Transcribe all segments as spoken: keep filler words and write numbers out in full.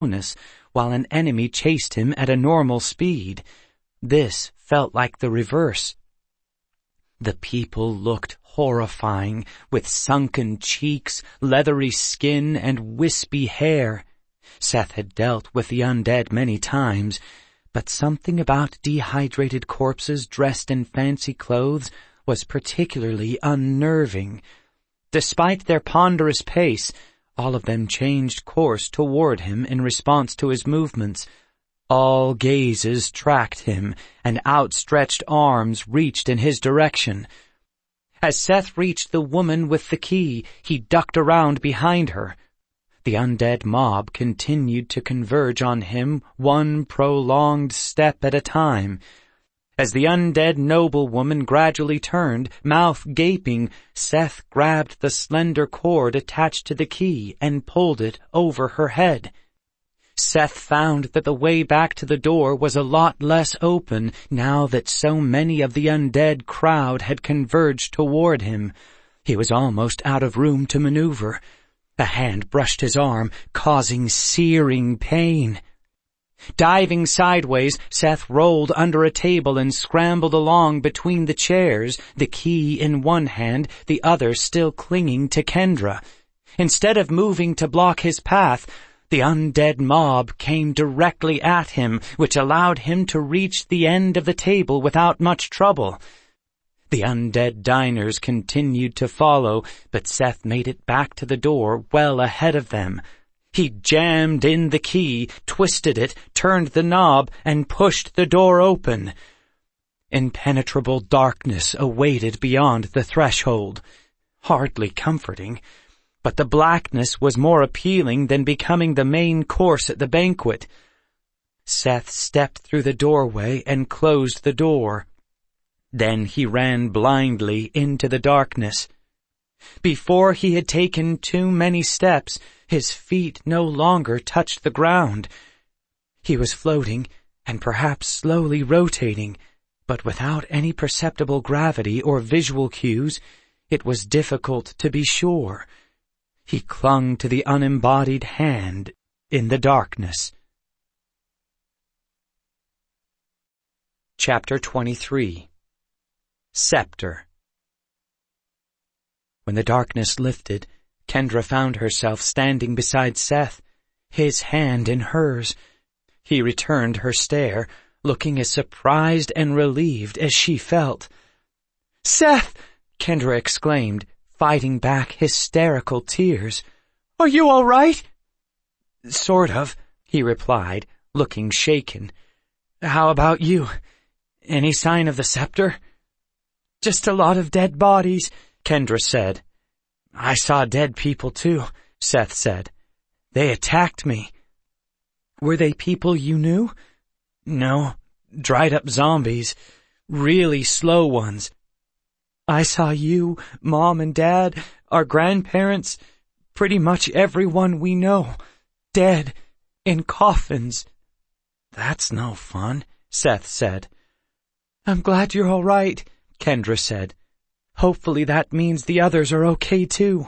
slowness while an enemy chased him at a normal speed. This felt like the reverse. The people looked horrifying, with sunken cheeks, leathery skin, and wispy hair. Seth had dealt with the undead many times, but something about dehydrated corpses dressed in fancy clothes was particularly unnerving. Despite their ponderous pace, all of them changed course toward him in response to his movements. All gazes tracked him, and outstretched arms reached in his direction. As Seth reached the woman with the key, he ducked around behind her. The undead mob continued to converge on him, one prolonged step at a time. As the undead noblewoman gradually turned, mouth gaping, Seth grabbed the slender cord attached to the key and pulled it over her head. Seth found that the way back to the door was a lot less open now that so many of the undead crowd had converged toward him. He was almost out of room to maneuver. A hand brushed his arm, causing searing pain. Diving sideways, Seth rolled under a table and scrambled along between the chairs, the key in one hand, the other still clinging to Kendra. Instead of moving to block his path, the undead mob came directly at him, which allowed him to reach the end of the table without much trouble. The undead diners continued to follow, but Seth made it back to the door well ahead of them. He jammed in the key, twisted it, turned the knob, and pushed the door open. Impenetrable darkness awaited beyond the threshold. Hardly comforting, but the blackness was more appealing than becoming the main course at the banquet. Seth stepped through the doorway and closed the door. Then he ran blindly into the darkness. Before he had taken too many steps, his feet no longer touched the ground. He was floating, and perhaps slowly rotating, but without any perceptible gravity or visual cues, it was difficult to be sure. He clung to the unembodied hand in the darkness. Chapter twenty-three. Scepter. When the darkness lifted, Kendra found herself standing beside Seth, his hand in hers. He returned her stare, looking as surprised and relieved as she felt. "Seth!" Kendra exclaimed, fighting back hysterical tears. "Are you all right?" "Sort of," he replied, looking shaken. "How about you? Any sign of the scepter?" "Just a lot of dead bodies," Kendra said. "I saw dead people too," Seth said. "They attacked me." "Were they people you knew?" "No, dried-up zombies. Really slow ones. I saw you, Mom and Dad, our grandparents, pretty much everyone we know, dead, in coffins." "That's no fun," Seth said. "I'm glad you're all right," Kendra said. "Hopefully that means the others are okay too."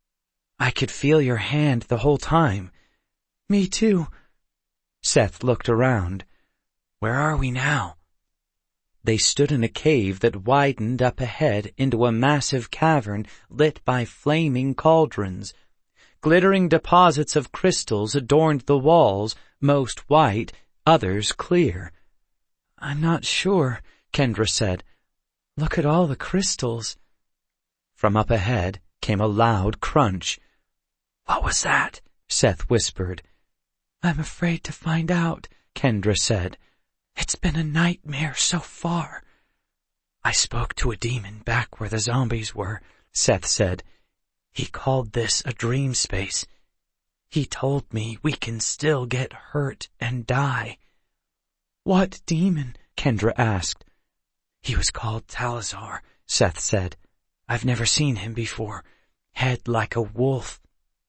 "I could feel your hand the whole time." "Me too." Seth looked around. "Where are we now?" They stood in a cave that widened up ahead into a massive cavern lit by flaming cauldrons. Glittering deposits of crystals adorned the walls, most white, others clear. "I'm not sure," Kendra said. "Look at all the crystals." From up ahead came a loud crunch. "What was that?" Seth whispered. "I'm afraid to find out," Kendra said. "It's been a nightmare so far." "I spoke to a demon back where the zombies were," Seth said. "He called this a dream space. He told me we can still get hurt and die." "What demon?" Kendra asked. "He was called Talazar," Seth said. "I've never seen him before. Head like a wolf."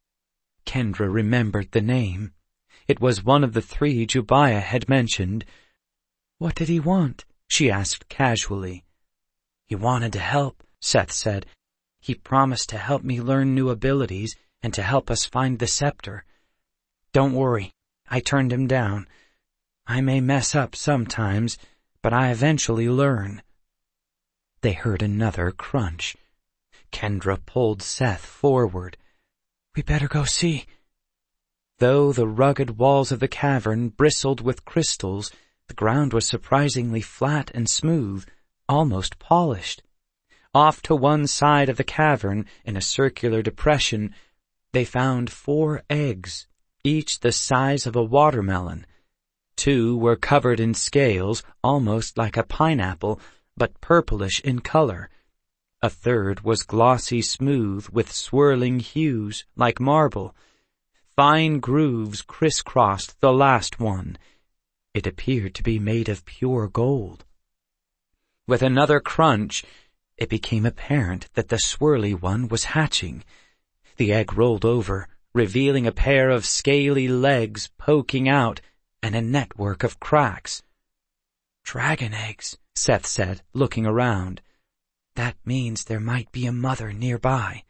Kendra remembered the name. It was one of the three Jubaiah had mentioned. "What did he want?" she asked casually. "He wanted to help," Seth said. "He promised to help me learn new abilities and to help us find the scepter. Don't worry, I turned him down. I may mess up sometimes, but I eventually learn. They heard another crunch. Kendra pulled Seth forward. We better go see. Though the rugged walls of the cavern bristled with crystals, the ground was surprisingly flat and smooth, almost polished. Off to one side of the cavern, in a circular depression, they found four eggs, each the size of a watermelon. Two were covered in scales, almost like a pineapple, but purplish in color. A third was glossy smooth with swirling hues like marble. Fine grooves crisscrossed the last one. It appeared to be made of pure gold. With another crunch, it became apparent that the swirly one was hatching. The egg rolled over, revealing a pair of scaly legs poking out and a network of cracks. Dragon eggs, Seth said, looking around. That means there might be a mother nearby.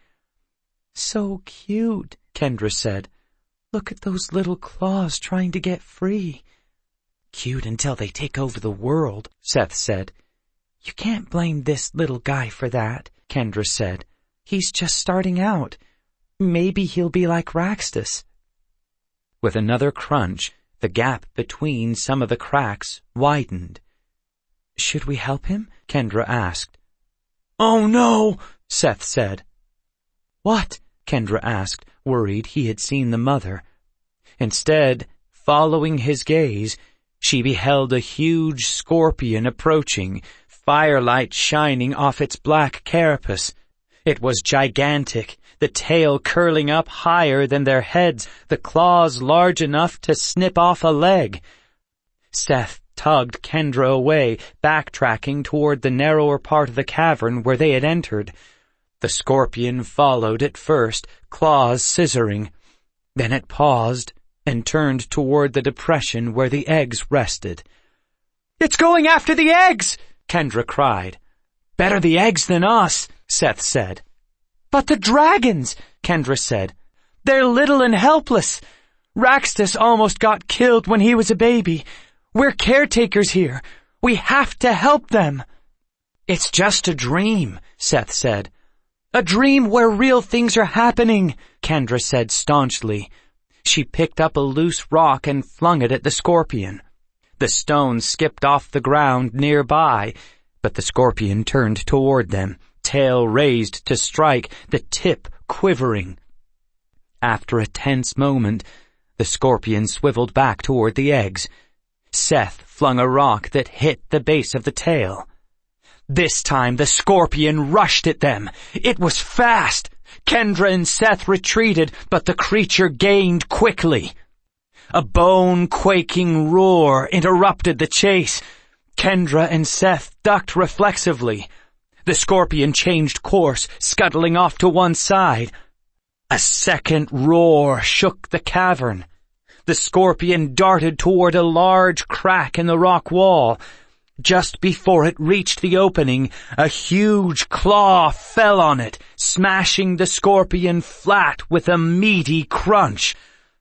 So cute, Kendra said. Look at those little claws trying to get free. Cute until they take over the world, Seth said. You can't blame this little guy for that, Kendra said. He's just starting out. Maybe he'll be like Raxtus. With another crunch, the gap between some of the cracks widened. Should we help him? Kendra asked. Oh no, Seth said. What? Kendra asked, worried he had seen the mother. Instead, following his gaze, she beheld a huge scorpion approaching, firelight shining off its black carapace. It was gigantic, the tail curling up higher than their heads, the claws large enough to snip off a leg. Seth tugged Kendra away, backtracking toward the narrower part of the cavern where they had entered. The scorpion followed at first, claws scissoring. Then it paused and turned toward the depression where the eggs rested. It's going after the eggs! Kendra cried. Better the eggs than us, Seth said. But the dragons, Kendra said. They're little and helpless. Raxtus almost got killed when he was a baby. We're caretakers here. We have to help them. It's just a dream, Seth said. A dream where real things are happening, Kendra said staunchly. She picked up a loose rock and flung it at the scorpion. The stone skipped off the ground nearby, but the scorpion turned toward them, tail raised to strike, the tip quivering. After a tense moment, the scorpion swiveled back toward the eggs. Seth flung a rock that hit the base of the tail. This time the scorpion rushed at them. It was fast. Kendra and Seth retreated, but the creature gained quickly. A bone-quaking roar interrupted the chase. Kendra and Seth ducked reflexively. The scorpion changed course, scuttling off to one side. A second roar shook the cavern. The scorpion darted toward a large crack in the rock wall. Just before it reached the opening, a huge claw fell on it, smashing the scorpion flat with a meaty crunch.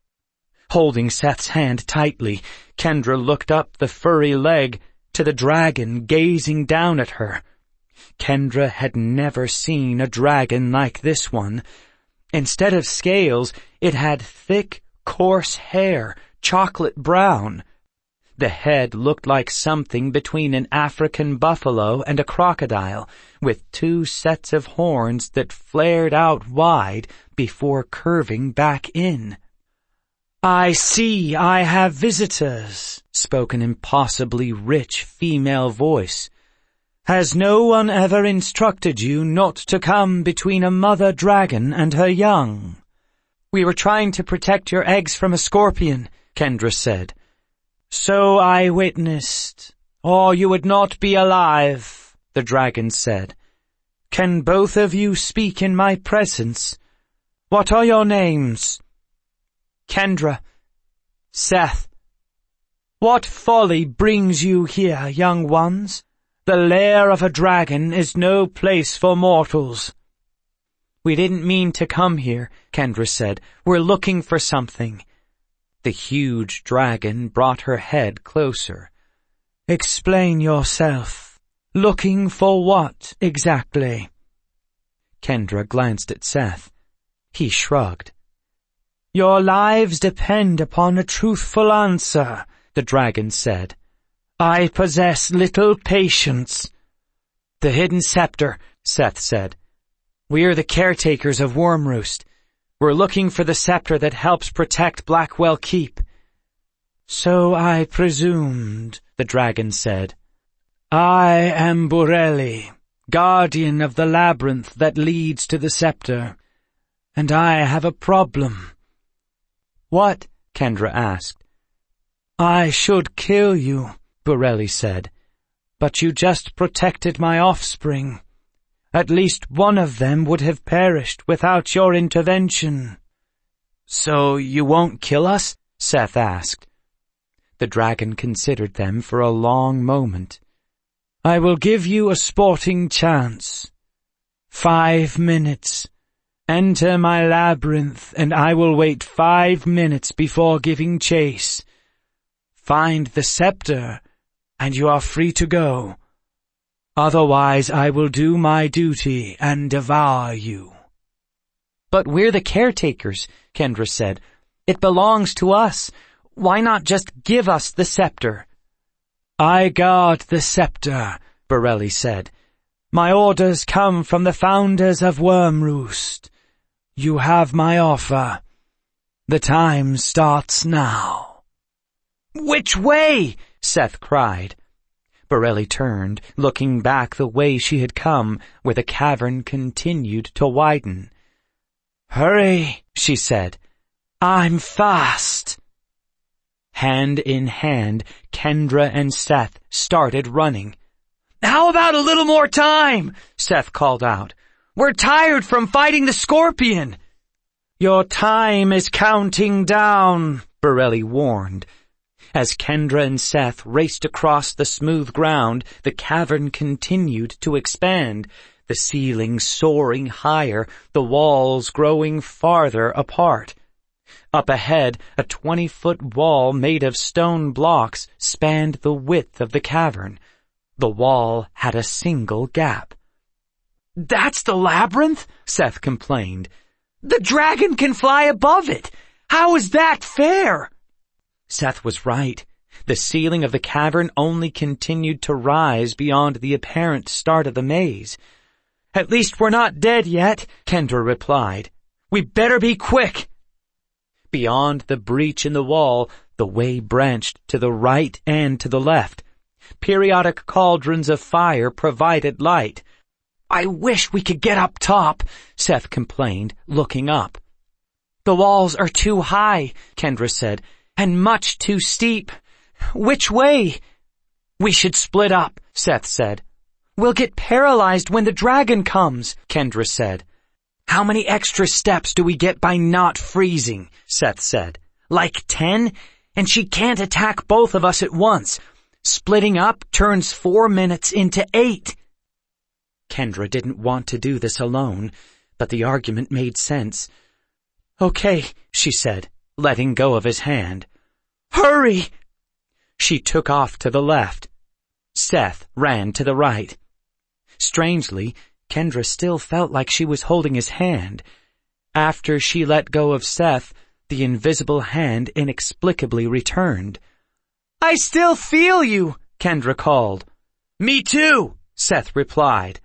Holding Seth's hand tightly, Kendra looked up the furry leg to the dragon gazing down at her. Kendra had never seen a dragon like this one. Instead of scales, it had thick, coarse hair, chocolate brown. The head looked like something between an African buffalo and a crocodile, with two sets of horns that flared out wide before curving back in. I see I have visitors, spoke an impossibly rich female voice. Has no one ever instructed you not to come between a mother dragon and her young? We were trying to protect your eggs from a scorpion, Kendra said. So I witnessed, or you would not be alive, the dragon said. Can both of you speak in my presence? What are your names? Kendra. Seth. What folly brings you here, young ones? The lair of a dragon is no place for mortals. We didn't mean to come here, Kendra said. We're looking for something. The huge dragon brought her head closer. "Explain yourself. Looking for what, exactly?" Kendra glanced at Seth. He shrugged. "Your lives depend upon a truthful answer," the dragon said. "I possess little patience." "The hidden scepter," Seth said. "We're the caretakers of Wormroost. We're looking for the scepter that helps protect Blackwell Keep." "So I presumed," the dragon said. "I am Borelli, guardian of the labyrinth that leads to the scepter, and I have a problem." "What?" Kendra asked. "I should kill you," Borelli said, "but you just protected my offspring. At least one of them would have perished without your intervention." "So you won't kill us?" Seth asked. The dragon considered them for a long moment. "I will give you a sporting chance. Five minutes. Enter my labyrinth, and I will wait five minutes before giving chase. Find the scepter, and you are free to go. Otherwise I will do my duty and devour you." "But we're the caretakers," Kendra said. "It belongs to us. Why not just give us the scepter?" "I guard the scepter," Borelli said. "My orders come from the founders of Wormroost. You have my offer. The time starts now." "Which way?" Seth cried. Borelli turned, looking back the way she had come, where the cavern continued to widen. "Hurry," she said. "I'm fast." Hand in hand, Kendra and Seth started running. "How about a little more time?" Seth called out. "We're tired from fighting the scorpion." "Your time is counting down," Borelli warned. As Kendra and Seth raced across the smooth ground, the cavern continued to expand, the ceiling soaring higher, the walls growing farther apart. Up ahead, a twenty-foot wall made of stone blocks spanned the width of the cavern. The wall had a single gap. "That's the labyrinth," Seth complained. "The dragon can fly above it. How is that fair?" Seth was right. The ceiling of the cavern only continued to rise beyond the apparent start of the maze. "At least we're not dead yet," Kendra replied. "We better be quick." Beyond the breach in the wall, the way branched to the right and to the left. Periodic cauldrons of fire provided light. "I wish we could get up top," Seth complained, looking up. "The walls are too high," Kendra said, "and much too steep. Which way?" "We should split up," Seth said. "We'll get paralyzed when the dragon comes," Kendra said. "How many extra steps do we get by not freezing?" Seth said. "Like ten? And she can't attack both of us at once. Splitting up turns four minutes into eight." Kendra didn't want to do this alone, but the argument made sense. "Okay," she said, letting go of his hand. "Hurry!" She took off to the left. Seth ran to the right. Strangely, Kendra still felt like she was holding his hand. After she let go of Seth, the invisible hand inexplicably returned. "I still feel you," Kendra called. "Me too," Seth replied.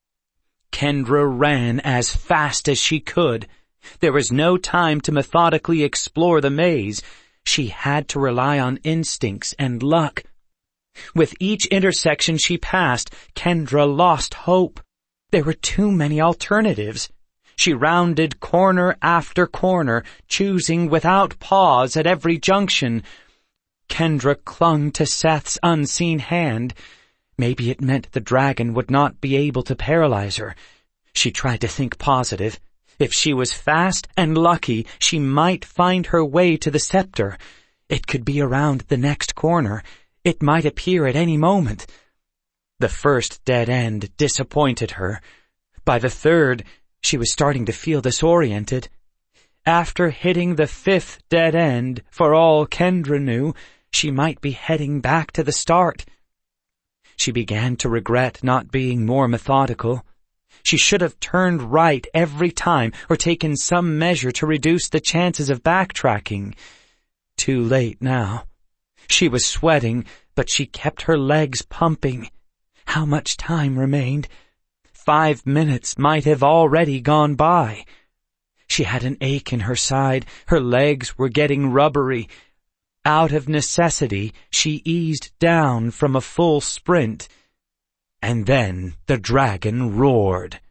Kendra ran as fast as she could. There was no time to methodically explore the maze. She had to rely on instincts and luck. With each intersection she passed, Kendra lost hope. There were too many alternatives. She rounded corner after corner, choosing without pause at every junction. Kendra clung to Seth's unseen hand. Maybe it meant the dragon would not be able to paralyze her. She tried to think positive. If she was fast and lucky, she might find her way to the scepter. It could be around the next corner. It might appear at any moment. The first dead end disappointed her. By the third, she was starting to feel disoriented. After hitting the fifth dead end, for all Kendra knew, she might be heading back to the start. She began to regret not being more methodical. She should have turned right every time or taken some measure to reduce the chances of backtracking. Too late now. She was sweating, but she kept her legs pumping. How much time remained? Five minutes might have already gone by. She had an ache in her side. Her legs were getting rubbery. Out of necessity, she eased down from a full sprint. And then the dragon roared.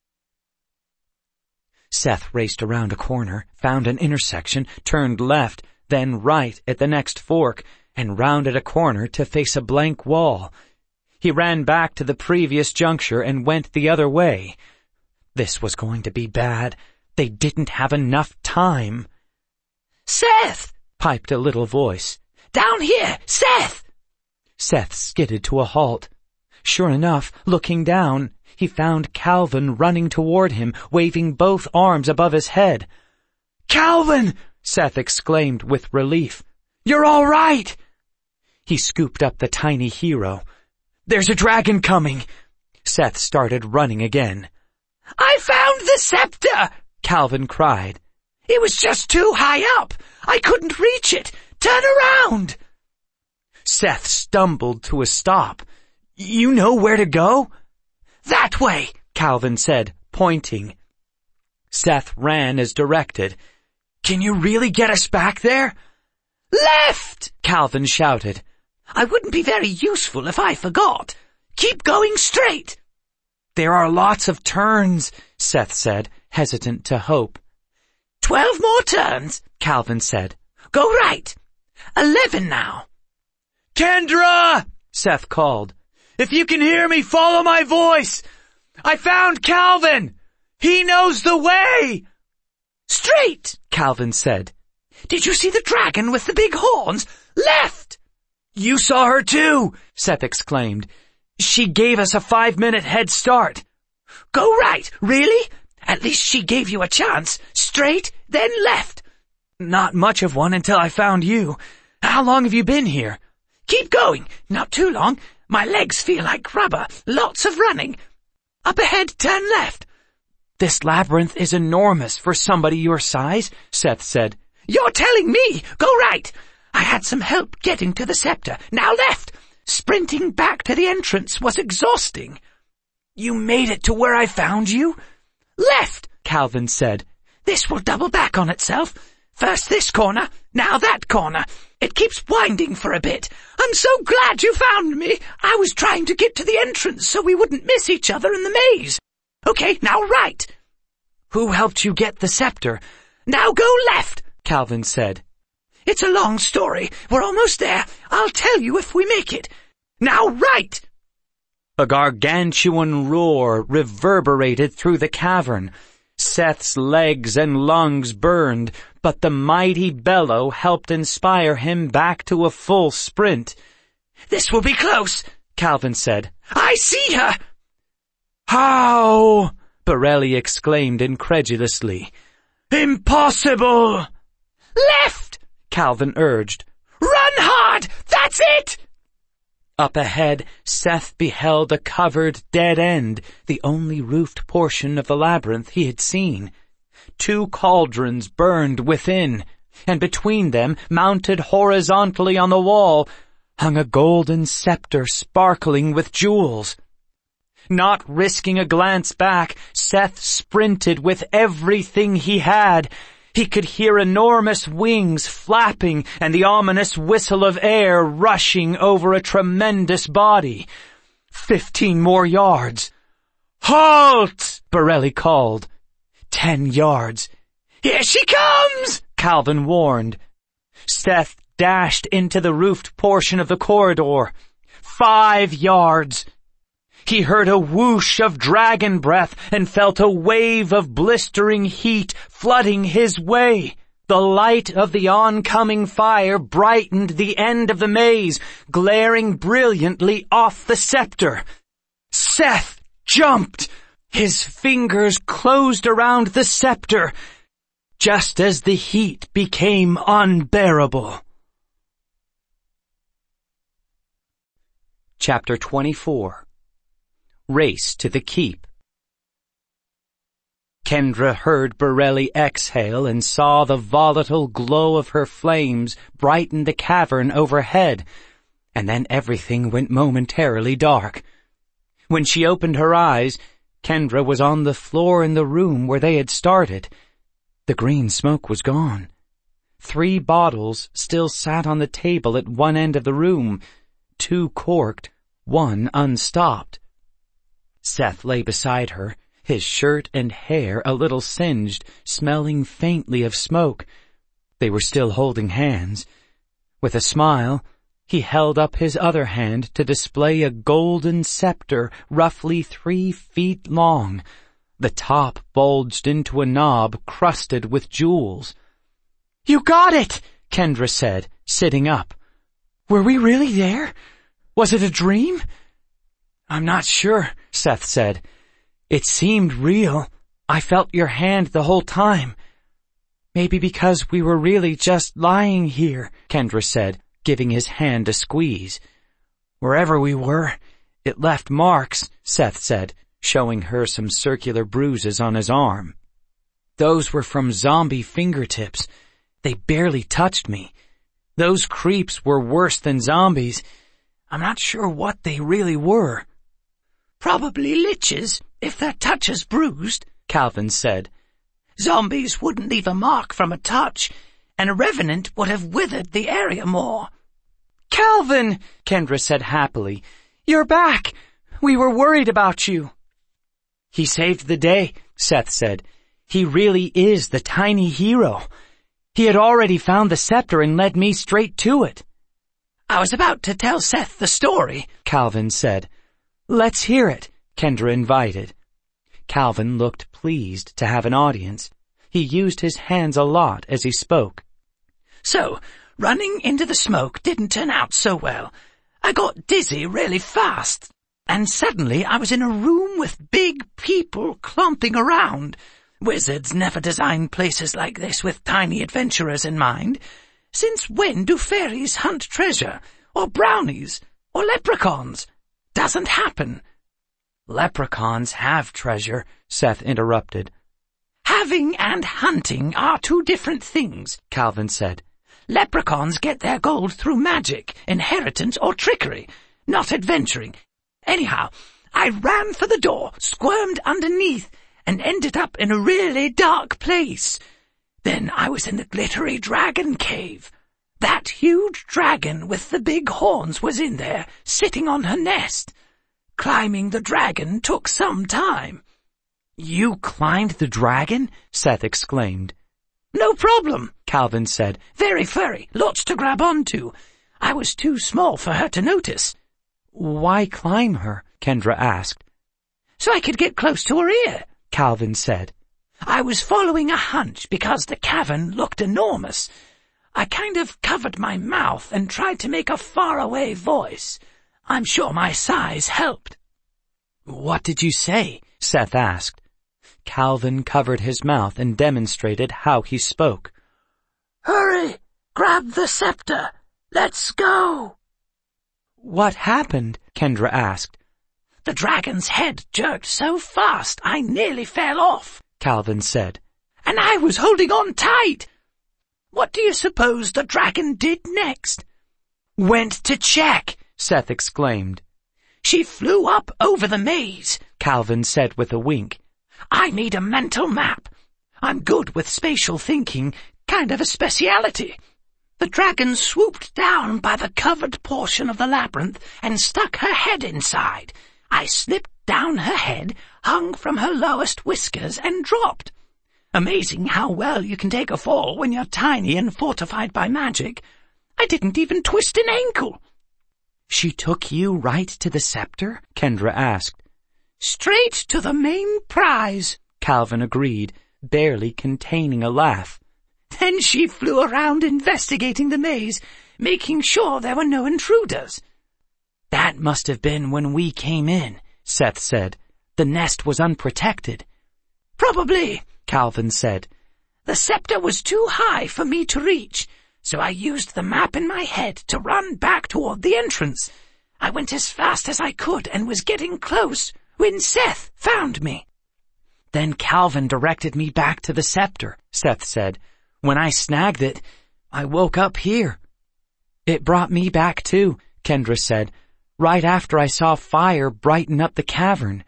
Seth raced around a corner, found an intersection, turned left, then right at the next fork, and rounded a corner to face a blank wall. He ran back to the previous juncture and went the other way. This was going to be bad. They didn't have enough time. "Seth!" piped a little voice. "Down here, Seth!" Seth skidded to a halt. Sure enough, looking down, he found Calvin running toward him, waving both arms above his head. "Calvin!" Seth exclaimed with relief. "You're all right!" He scooped up the tiny hero. "There's a dragon coming!" Seth started running again. "I found the scepter!" Calvin cried. "It was just too high up! I couldn't reach it! Turn around!" Seth stumbled to a stop. "You know where to go?" "That way," Calvin said, pointing. Seth ran as directed. "Can you really get us back there?" "Left!" Calvin shouted. "I wouldn't be very useful if I forgot. Keep going straight." "There are lots of turns," Seth said, hesitant to hope. Twelve more turns," Calvin said. "Go right. Eleven now." "Kendra!" Seth called. "If you can hear me, follow my voice. I found Calvin. He knows the way." "Straight," Calvin said. "Did you see the dragon with the big horns? Left!" "You saw her too," Seth exclaimed. "She gave us a five-minute head start." "Go right, really? At least she gave you a chance. Straight, then left." "Not much of one until I found you. How long have you been here?" "Keep going. Not too long. My legs feel like rubber. Lots of running. Up ahead, turn left." "This labyrinth is enormous for somebody your size," Seth said. "You're telling me. Go right. I had some help getting to the scepter. Now left. Sprinting back to the entrance was exhausting." "You made it to where I found you?" "Left," Calvin said. "This will double back on itself. First this corner, now that corner. It keeps winding for a bit. I'm so glad you found me. I was trying to get to the entrance so we wouldn't miss each other in the maze. Okay, now right." "Who helped you get the scepter?" "Now go left," Calvin said. "It's a long story. We're almost there. I'll tell you if we make it. Now right." A gargantuan roar reverberated through the cavern. Seth's legs and lungs burned, but the mighty bellow helped inspire him back to a full sprint. "This will be close," Calvin said. "I see her." "How?" Borelli exclaimed incredulously. "Impossible!" "Left!" Calvin urged. "Run hard! That's it!" Up ahead, Seth beheld a covered dead end, the only roofed portion of the labyrinth he had seen. Two cauldrons burned within, and between them, mounted horizontally on the wall, hung a golden scepter sparkling with jewels. Not risking a glance back, Seth sprinted with everything he had. He could hear enormous wings flapping and the ominous whistle of air rushing over a tremendous body. Fifteen more yards. "Halt!" Borelli called. Ten yards. "Here she comes!" Calvin warned. Seth dashed into the roofed portion of the corridor. Five yards. He heard a whoosh of dragon breath and felt a wave of blistering heat flooding his way. The light of the oncoming fire brightened the end of the maze, glaring brilliantly off the scepter. Seth jumped. His fingers closed around the scepter. just as the heat became unbearable. Chapter twenty-four. Race to the Keep. Kendra heard Borelli exhale and saw the volatile glow of her flames brighten the cavern overhead, and then everything went momentarily dark. When she opened her eyes, Kendra was on the floor in the room where they had started. The green smoke was gone. Three bottles still sat on the table at one end of the room, two corked, one unstopped. Seth lay beside her, his shirt and hair a little singed, smelling faintly of smoke. They were still holding hands. With a smile, he held up his other hand to display a golden scepter roughly three feet long. The top bulged into a knob crusted with jewels. "You got it!" Kendra said, sitting up. "Were we really there? Was it a dream?" "I'm not sure," Seth said. "It seemed real. I felt your hand the whole time." "Maybe because we were really just lying here," Kendra said, giving his hand a squeeze. "Wherever we were, it left marks," Seth said, showing her some circular bruises on his arm. "Those were from zombie fingertips. They barely touched me. Those creeps were worse than zombies. I'm not sure what they really were." "Probably liches, if their touch is bruised," Calvin said. "Zombies wouldn't leave a mark from a touch, and a revenant would have withered the area more." "Calvin," Kendra said happily, "you're back. We were worried about you." "He saved the day," Seth said. "He really is the tiny hero. He had already found the scepter and led me straight to it." "I was about to tell Seth the story," Calvin said. "Let's hear it," Kendra invited. Calvin looked pleased to have an audience. He used his hands a lot as he spoke. "So, running into the smoke didn't turn out so well. I got dizzy really fast, and suddenly I was in a room with big people clomping around. Wizards never design places like this with tiny adventurers in mind. Since when do fairies hunt treasure, or brownies, or leprechauns? Doesn't happen." "Leprechauns have treasure," Seth interrupted. "Having and hunting are two different things," Calvin said. "Leprechauns get their gold through magic, inheritance, or trickery, not adventuring. Anyhow, I ran for the door, squirmed underneath, and ended up in a really dark place. Then I was in the glittery dragon cave. That huge dragon with the big horns was in there, sitting on her nest. Climbing the dragon took some time." "You climbed the dragon?" Seth exclaimed. "No problem," Calvin said. "Very furry, lots to grab onto. I was too small for her to notice." "Why climb her?" Kendra asked. "So I could get close to her ear," Calvin said. "I was following a hunch because the cavern looked enormous. I kind of covered my mouth and tried to make a faraway voice. I'm sure my size helped." "What did you say?" Seth asked. Calvin covered his mouth and demonstrated how he spoke. "Hurry! Grab the scepter! Let's go!" "What happened?" Kendra asked. "The dragon's head jerked so fast I nearly fell off," Calvin said. "And I was holding on tight. What do you suppose the dragon did next?" "Went to check," Seth exclaimed. "She flew up over the maze," Calvin said with a wink. "I made a mental map. I'm good with spatial thinking, kind of a speciality. The dragon swooped down by the covered portion of the labyrinth and stuck her head inside. I slipped down her head, hung from her lowest whiskers, and dropped. Amazing how well you can take a fall when you're tiny and fortified by magic. I didn't even twist an ankle." "She took you right to the scepter?" Kendra asked. "Straight to the main prize," Calvin agreed, barely containing a laugh. "Then she flew around investigating the maze, making sure there were no intruders." "That must have been when we came in," Seth said. "The nest was unprotected." "Probably," Calvin said. The scepter was too high for me to reach, so I used the map in my head to run back toward the entrance. I went as fast as I could and was getting close when Seth found me. Then Calvin directed me back to the scepter, Seth said. When I snagged it, I woke up here. It brought me back too, Kendra said, right after I saw fire brighten up the cavern.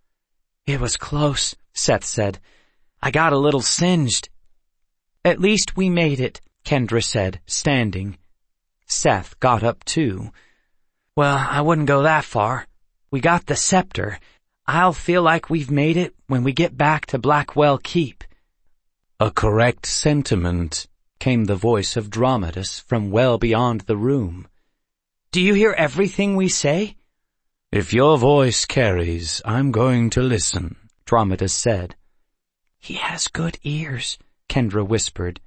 It was close, Seth said. I got a little singed. At least we made it, Kendra said, standing. Seth got up too. Well, I wouldn't go that far. We got the scepter. I'll feel like we've made it when we get back to Blackwell Keep. A correct sentiment, came the voice of Dromidas from well beyond the room. Do you hear everything we say? If your voice carries, I'm going to listen, Dromidas said. He has good ears, Kendra whispered.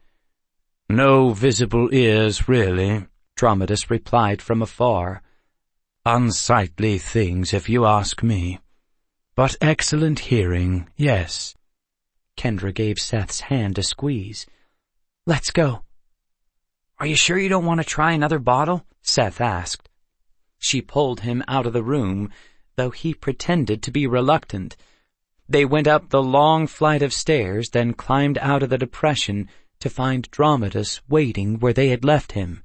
No visible ears, really, Dromidas replied from afar. Unsightly things, if you ask me. But excellent hearing, yes. Kendra gave Seth's hand a squeeze. Let's go. Are you sure you don't want to try another bottle? Seth asked. She pulled him out of the room, though he pretended to be reluctant. They went up the long flight of stairs, then climbed out of the depression to find Dromidas waiting where they had left him.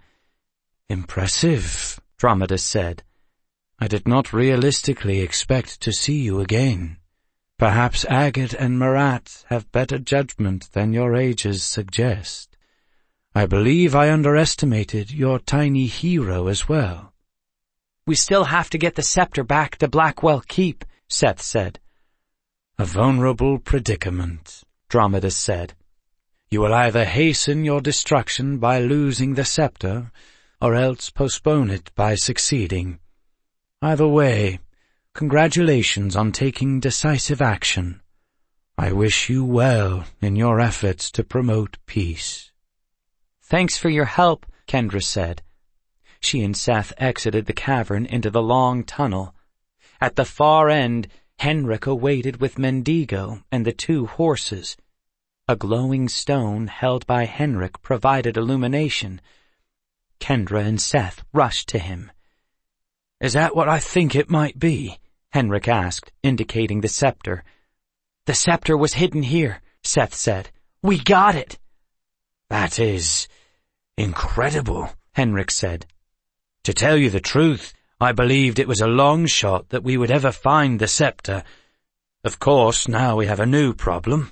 Impressive, Dromidas said. I did not realistically expect to see you again. Perhaps Agate and Marat have better judgment than your ages suggest. I believe I underestimated your tiny hero as well. We still have to get the scepter back to Blackwell Keep, Seth said. A vulnerable predicament, Dromidas said. You will either hasten your destruction by losing the scepter, or else postpone it by succeeding. Either way, congratulations on taking decisive action. I wish you well in your efforts to promote peace. Thanks for your help, Kendra said. She and Seth exited the cavern into the long tunnel. At the far end, Henrika waited with Mendigo and the two horses. A glowing stone held by Henrik provided illumination. Kendra and Seth rushed to him. Is that what I think it might be? Henrik asked, indicating the scepter. The scepter was hidden here, Seth said. We got it. That is incredible, Henrik said. To tell you the truth, I believed it was a long shot that we would ever find the scepter. Of course, now we have a new problem.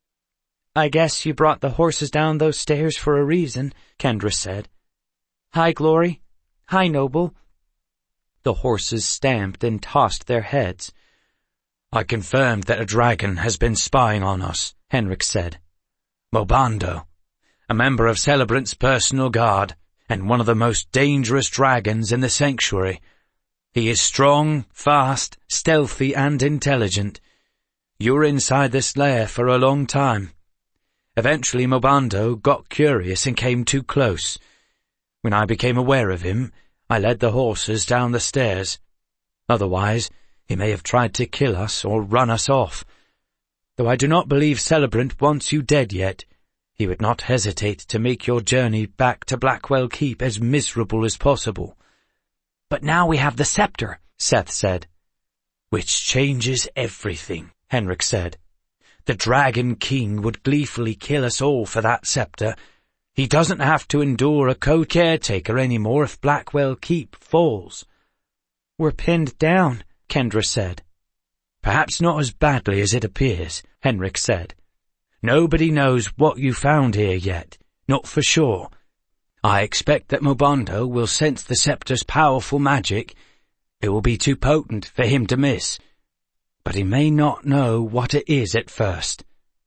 I guess you brought the horses down those stairs for a reason, Kendra said. Hi, Glory. Hi, Noble. The horses stamped and tossed their heads. I confirmed that a dragon has been spying on us, Henrik said. Mobando, a member of Celebrant's personal guard, and one of the most dangerous dragons in the sanctuary. He is strong, fast, stealthy, and intelligent. You were inside this lair for a long time. Eventually Mobando got curious and came too close. When I became aware of him, I led the horses down the stairs. Otherwise, he may have tried to kill us or run us off. Though I do not believe Celebrant wants you dead yet, he would not hesitate to make your journey back to Blackwell Keep as miserable as possible. But now we have the scepter, Seth said. Which changes everything, Henrik said. The Dragon King would gleefully kill us all for that scepter. He doesn't have to endure a co-caretaker anymore if Blackwell Keep falls. We're pinned down, Kendra said. Perhaps not as badly as it appears, Henrik said. Nobody knows what you found here yet, not for sure. I expect that Mobando will sense the scepter's powerful magic. It will be too potent for him to miss. But he may not know what it is at first.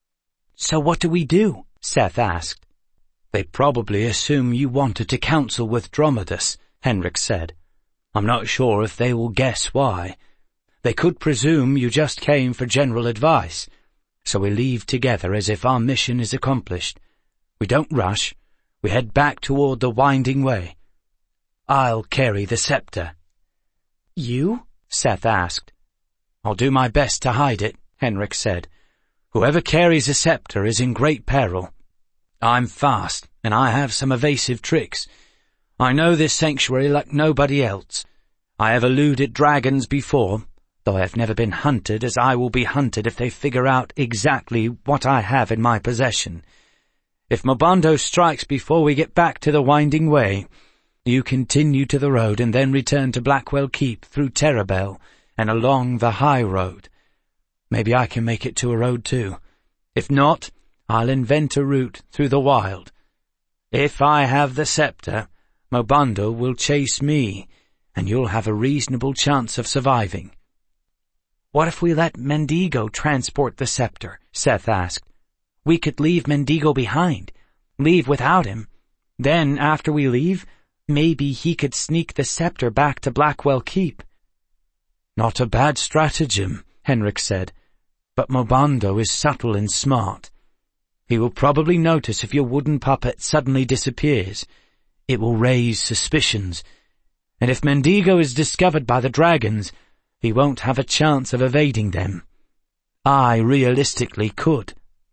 So what do we do? Seth asked. They probably assume you wanted to counsel with Dromidas, Henrik said. I'm not sure if they will guess why. They could presume you just came for general advice. So we leave together as if our mission is accomplished. We don't rush. We head back toward the winding way. I'll carry the scepter. You? Seth asked. I'll do my best to hide it, Henrik said. Whoever carries a scepter is in great peril. I'm fast, and I have some evasive tricks. I know this sanctuary like nobody else. I have eluded dragons before, though I have never been hunted, as I will be hunted if they figure out exactly what I have in my possession. If Mobondo strikes before we get back to the Winding Way, you continue to the road and then return to Blackwell Keep through Terabel and along the high road. Maybe I can make it to a road too. If not, I'll invent a route through the wild. If I have the scepter, Mobondo will chase me, and you'll have a reasonable chance of surviving. What if we let Mendigo transport the scepter? Seth asked. We could leave Mendigo behind, leave without him. Then, after we leave, maybe he could sneak the scepter back to Blackwell Keep. Not a bad stratagem, Henrik said, but Mobondo is subtle and smart. He will probably notice if your wooden puppet suddenly disappears. It will raise suspicions, and if Mendigo is discovered by the dragons, he won't have a chance of evading them. I realistically could.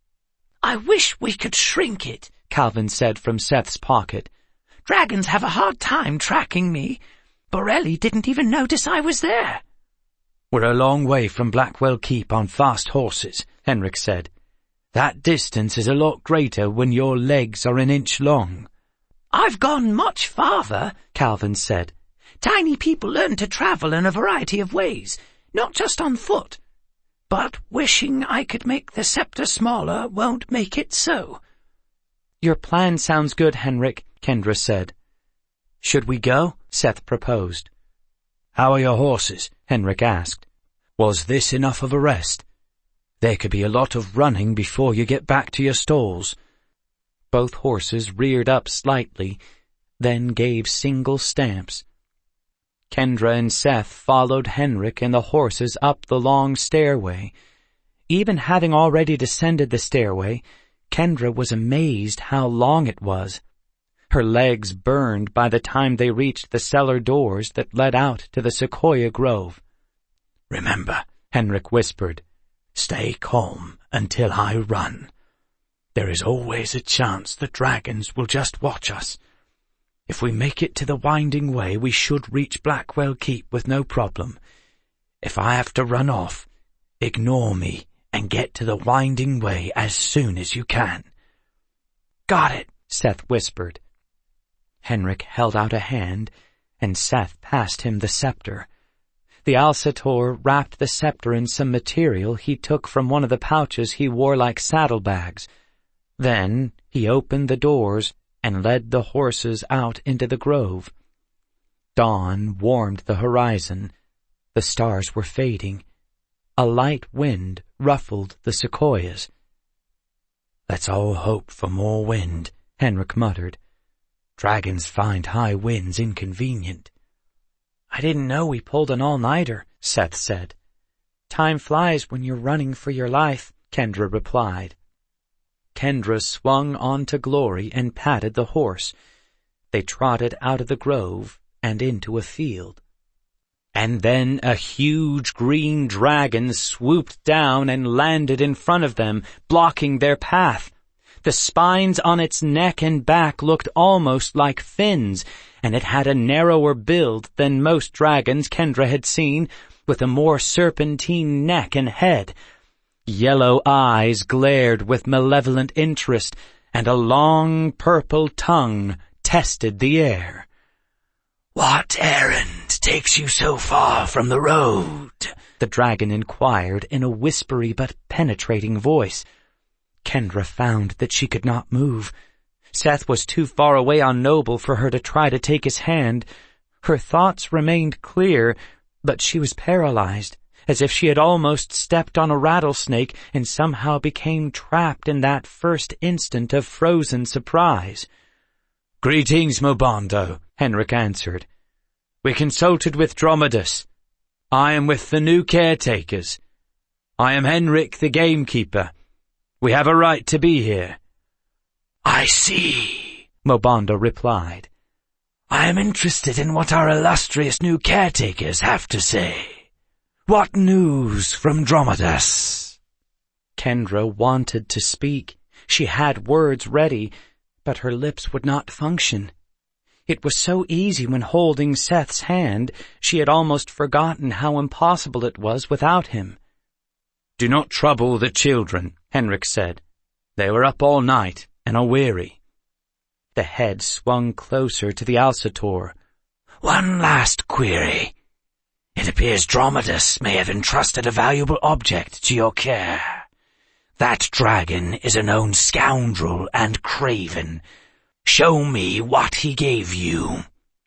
I wish we could shrink it, Calvin said from Seth's pocket. Dragons have a hard time tracking me. Borelli didn't even notice I was there. We're a long way from Blackwell Keep on fast horses, Henrik said. That distance is a lot greater when your legs are an inch long. I've gone much farther, Calvin said. Tiny people learn to travel in a variety of ways, not just on foot. But wishing I could make the scepter smaller won't make it so. Your plan sounds good, Henrik, Kendra said. Should we go? Seth proposed. How are your horses? Henrik asked. Was this enough of a rest? There could be a lot of running before you get back to your stalls. Both horses reared up slightly, then gave single stamps. Kendra and Seth followed Henrik and the horses up the long stairway. Even having already descended the stairway, Kendra was amazed how long it was. Her legs burned by the time they reached the cellar doors that led out to the Sequoia Grove. Remember, Henrik whispered, stay calm until I run. There is always a chance the dragons will just watch us. If we make it to the Winding Way, we should reach Blackwell Keep with no problem. If I have to run off, ignore me and get to the Winding Way as soon as you can. Got it, Seth whispered. Henrik held out a hand, and Seth passed him the scepter. The Alsator wrapped the scepter in some material he took from one of the pouches he wore like saddlebags. Then he opened the doors and led the horses out into the grove. Dawn warmed the horizon. The stars were fading. A light wind ruffled the sequoias. Let's all hope for more wind, Henrik muttered. Dragons find high winds inconvenient. I didn't know we pulled an all-nighter, Seth said. Time flies when you're running for your life, Kendra replied. Kendra swung on to Glory and patted the horse. They trotted out of the grove and into a field. And then a huge green dragon swooped down and landed in front of them, blocking their path. The spines on its neck and back looked almost like fins, and it had a narrower build than most dragons Kendra had seen, with a more serpentine neck and head. Yellow eyes glared with malevolent interest, and a long purple tongue tested the air. What errand takes you so far from the road? The dragon inquired in a whispery but penetrating voice. Kendra found that she could not move. Seth was too far away on Noble for her to try to take his hand. Her thoughts remained clear, but she was paralyzed, as if she had almost stepped on a rattlesnake and somehow became trapped in that first instant of frozen surprise. Greetings, Mobondo, Henrik answered. We consulted with Dromedus. I am with the new caretakers. I am Henrik the gamekeeper. We have a right to be here. I see, Mobondo replied. I am interested in what our illustrious new caretakers have to say. What news from Dromedus? Kendra wanted to speak. She had words ready, but her lips would not function. It was so easy when holding Seth's hand, she had almost forgotten how impossible it was without him. "Do not trouble the children," Henrik said. "They were up all night and are weary." The head swung closer to the Alsator. "One last query. It appears Dromidas may have entrusted a valuable object to your care. That dragon is a known scoundrel and craven. Show me what he gave you."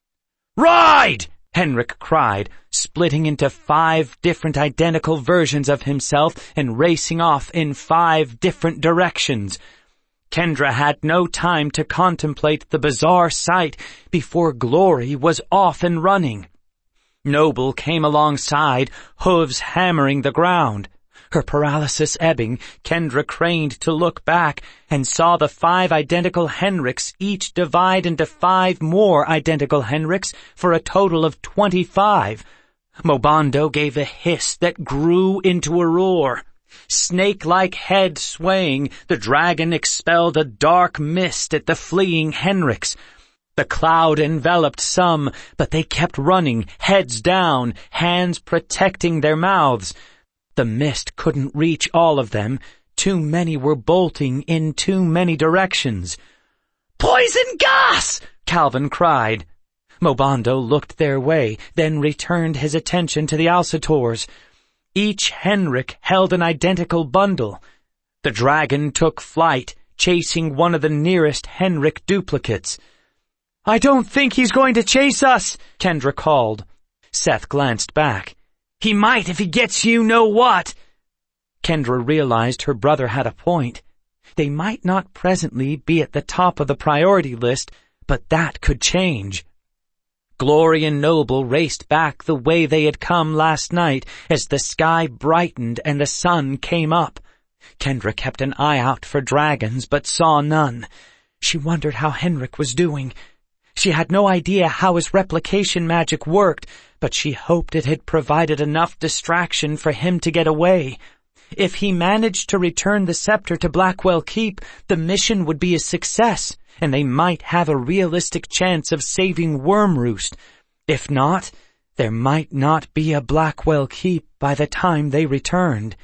"Ride!" Henrik cried, splitting into five different identical versions of himself and racing off in five different directions. Kendra had no time to contemplate the bizarre sight before Glory was off and running. Noble came alongside, hooves hammering the ground. Her paralysis ebbing, Kendra craned to look back and saw the five identical Henriks each divide into five more identical Henriks for a total of twenty-five. Mobondo gave a hiss that grew into a roar. Snake-like head swaying, the dragon expelled a dark mist at the fleeing Henriks. The cloud enveloped some, but they kept running, heads down, hands protecting their mouths. The mist couldn't reach all of them. Too many were bolting in too many directions. "Poison gas!" Calvin cried. Mobondo looked their way, then returned his attention to the Alsators. Each Henrik held an identical bundle. The dragon took flight, chasing one of the nearest Henrik duplicates. "I don't think he's going to chase us," Kendra called. Seth glanced back. "He might if he gets you know what." Kendra realized her brother had a point. They might not presently be at the top of the priority list, but that could change. Glory and Noble raced back the way they had come last night as the sky brightened and the sun came up. Kendra kept an eye out for dragons but saw none. She wondered how Henrik was doing. She had no idea how his replication magic worked, but she hoped it had provided enough distraction for him to get away. If he managed to return the scepter to Blackwell Keep, the mission would be a success, and they might have a realistic chance of saving Wormroost. If not, there might not be a Blackwell Keep by the time they returned.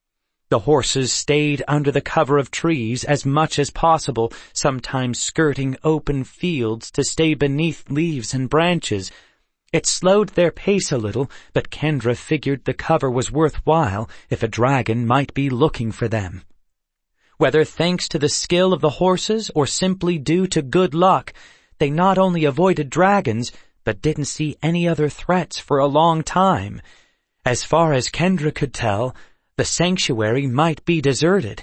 The horses stayed under the cover of trees as much as possible, sometimes skirting open fields to stay beneath leaves and branches. It slowed their pace a little, but Kendra figured the cover was worthwhile if a dragon might be looking for them. Whether thanks to the skill of the horses or simply due to good luck, they not only avoided dragons, but didn't see any other threats for a long time. As far as Kendra could tell, the sanctuary might be deserted.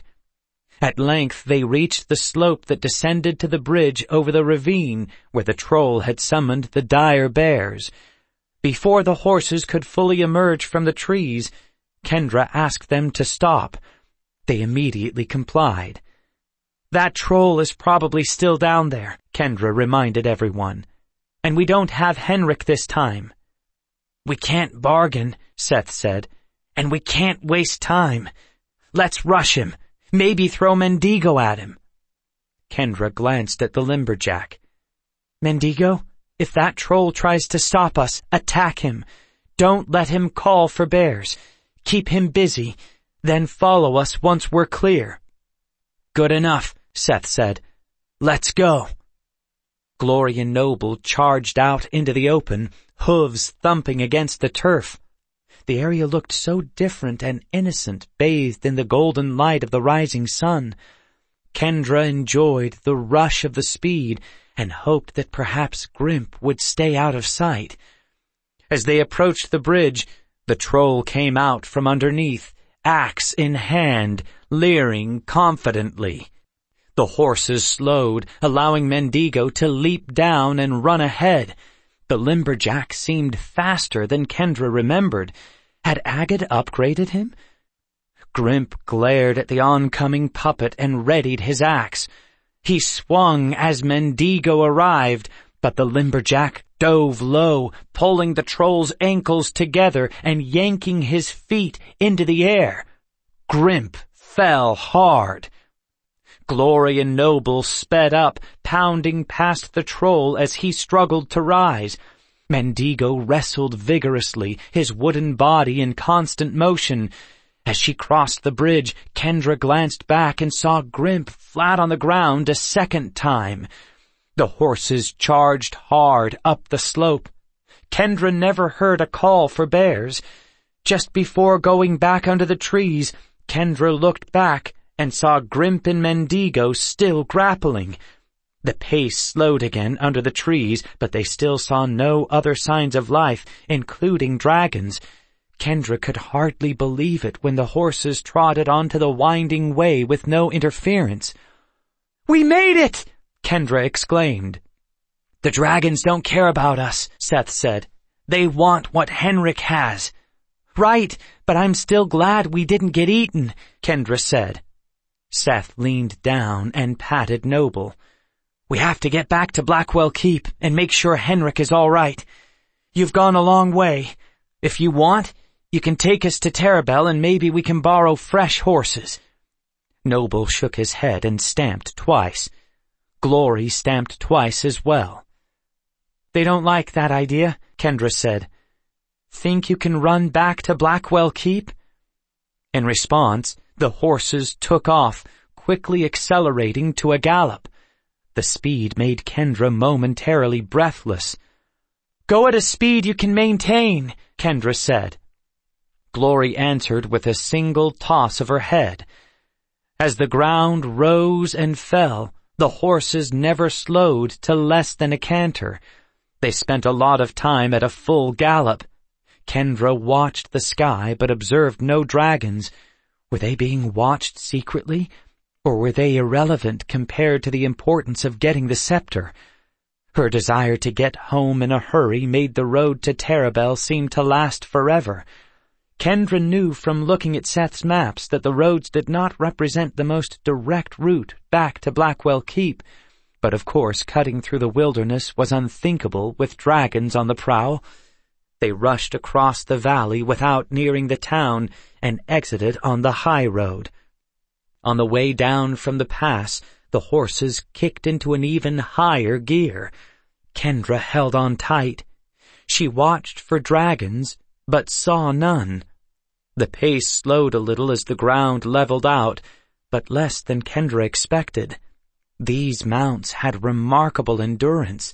At length they reached the slope that descended to the bridge over the ravine where the troll had summoned the dire bears. Before the horses could fully emerge from the trees, Kendra asked them to stop. They immediately complied. "That troll is probably still down there," Kendra reminded everyone. "And we don't have Henrik this time." "We can't bargain," Seth said, "and we can't waste time. Let's rush him. Maybe throw Mendigo at him." Kendra glanced at the Limberjack. "Mendigo, if that troll tries to stop us, attack him. Don't let him call for bears. Keep him busy, then follow us once we're clear." "Good enough," Seth said. "Let's go." Glory and Noble charged out into the open, hooves thumping against the turf. The area looked so different and innocent, bathed in the golden light of the rising sun. Kendra enjoyed the rush of the speed and hoped that perhaps Grimp would stay out of sight. As they approached the bridge, the troll came out from underneath, axe in hand, leering confidently. The horses slowed, allowing Mendigo to leap down and run ahead. The Limberjack seemed faster than Kendra remembered. Had Agad upgraded him? Grimp glared at the oncoming puppet and readied his axe. He swung as Mendigo arrived, but the Limberjack dove low, pulling the troll's ankles together and yanking his feet into the air. Grimp fell hard. Glory and Noble sped up, pounding past the troll as he struggled to rise. Mendigo wrestled vigorously, his wooden body in constant motion. As she crossed the bridge, Kendra glanced back and saw Grimp flat on the ground a second time. The horses charged hard up the slope. Kendra never heard a call for bears. Just before going back under the trees, Kendra looked back and saw Grimp and Mendigo still grappling. The pace slowed again under the trees, but they still saw no other signs of life, including dragons. Kendra could hardly believe it when the horses trotted onto the winding way with no interference. "We made it!" Kendra exclaimed. "The dragons don't care about us," Seth said. "They want what Henrik has." "Right, but I'm still glad we didn't get eaten," Kendra said. Seth leaned down and patted Noble. "We have to get back to Blackwell Keep and make sure Henrik is all right. You've gone a long way. If you want, you can take us to Terabel and maybe we can borrow fresh horses." Noble shook his head and stamped twice. Glory stamped twice as well. "They don't like that idea," Kendra said. "Think you can run back to Blackwell Keep?" In response, the horses took off, quickly accelerating to a gallop. The speed made Kendra momentarily breathless. "Go at a speed you can maintain," Kendra said. Glory answered with a single toss of her head. As the ground rose and fell, the horses never slowed to less than a canter. They spent a lot of time at a full gallop. Kendra watched the sky but observed no dragons. Were they being watched secretly, or were they irrelevant compared to the importance of getting the scepter? Her desire to get home in a hurry made the road to Terabel seem to last forever. Kendra knew from looking at Seth's maps that the roads did not represent the most direct route back to Blackwell Keep, but of course cutting through the wilderness was unthinkable with dragons on the prowl. They rushed across the valley without nearing the town and exited on the high road. On the way down from the pass, the horses kicked into an even higher gear. Kendra held on tight. She watched for dragons, but saw none. The pace slowed a little as the ground leveled out, but less than Kendra expected. These mounts had remarkable endurance.